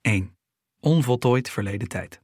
1. Onvoltooid verleden tijd.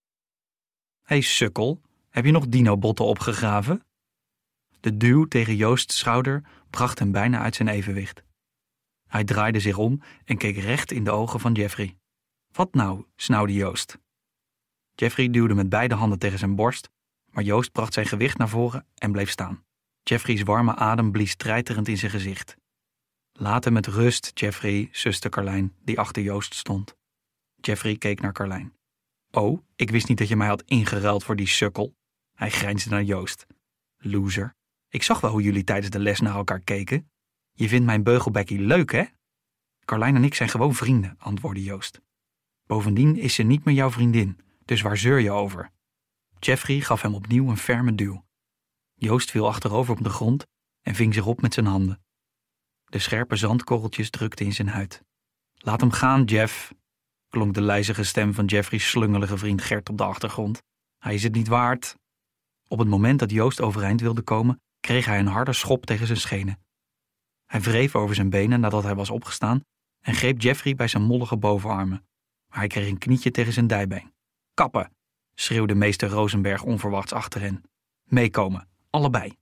Hé sukkel, heb je nog dinobotten opgegraven? De duw tegen Joost's schouder bracht hem bijna uit zijn evenwicht. Hij draaide zich om en keek recht in de ogen van Jeffrey. Wat nou, snauwde Joost. Jeffrey duwde met beide handen tegen zijn borst, maar Joost bracht zijn gewicht naar voren en bleef staan. Jeffrey's warme adem blies treiterend in zijn gezicht. Laat hem met rust, Jeffrey, suste Carlijn, die achter Joost stond. Jeffrey keek naar Carlijn. Oh, ik wist niet dat je mij had ingeruild voor die sukkel. Hij grijnsde naar Joost. Loser. Ik zag wel hoe jullie tijdens de les naar elkaar keken. Je vindt mijn beugelbekkie leuk, hè? Carlijn en ik zijn gewoon vrienden, antwoordde Joost. Bovendien is ze niet meer jouw vriendin, dus waar zeur je over? Jeffrey gaf hem opnieuw een ferme duw. Joost viel achterover op de grond en ving zich op met zijn handen. De scherpe zandkorreltjes drukten in zijn huid. Laat hem gaan, Jeff, klonk de lijzige stem van Jeffrey's slungelige vriend Gert op de achtergrond. Hij is het niet waard. Op het moment dat Joost overeind wilde komen, kreeg hij een harde schop tegen zijn schenen. Hij wreef over zijn benen nadat hij was opgestaan en greep Jeffrey bij zijn mollige bovenarmen, maar hij kreeg een knietje tegen zijn dijbeen. Kappen, schreeuwde meester Rosenberg onverwachts achter hen. Meekomen, allebei.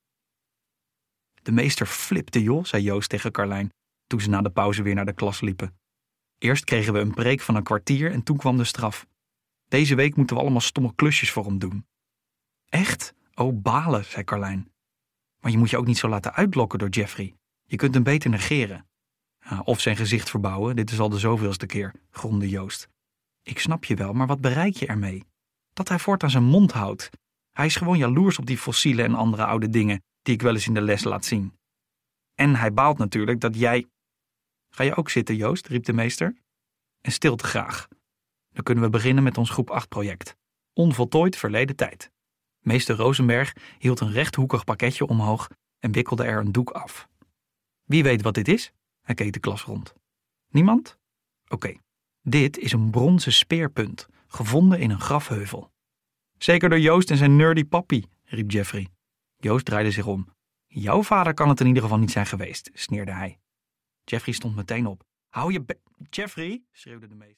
De meester flipte joh, zei Joost tegen Carlijn, toen ze na de pauze weer naar de klas liepen. Eerst kregen we een preek van een kwartier en toen kwam de straf. Deze week moeten we allemaal stomme klusjes voor hem doen. Echt? Oh, balen, zei Carlijn. Maar je moet je ook niet zo laten uitlokken door Jeffrey. Je kunt hem beter negeren. Of zijn gezicht verbouwen, dit is al de zoveelste keer, gromde Joost. Ik snap je wel, maar wat bereik je ermee? Dat hij voortaan zijn mond houdt. Hij is gewoon jaloers op die fossielen en andere oude dingen die ik wel eens in de les laat zien. En hij baalt natuurlijk dat jij... Ga je ook zitten, Joost, riep de meester. En stilte graag. Dan kunnen we beginnen met ons groep 8 project. Onvoltooid verleden tijd. Meester Rosenberg hield een rechthoekig pakketje omhoog en wikkelde er een doek af. Wie weet wat dit is? Hij keek de klas rond. Niemand? Oké. Dit is een bronzen speerpunt, gevonden in een grafheuvel. Zeker door Joost en zijn nerdy pappie, riep Jeffrey. Joost draaide zich om. Jouw vader kan het in ieder geval niet zijn geweest, sneerde hij. Jeffrey stond meteen op. Hou je Jeffrey, schreeuwde de meester.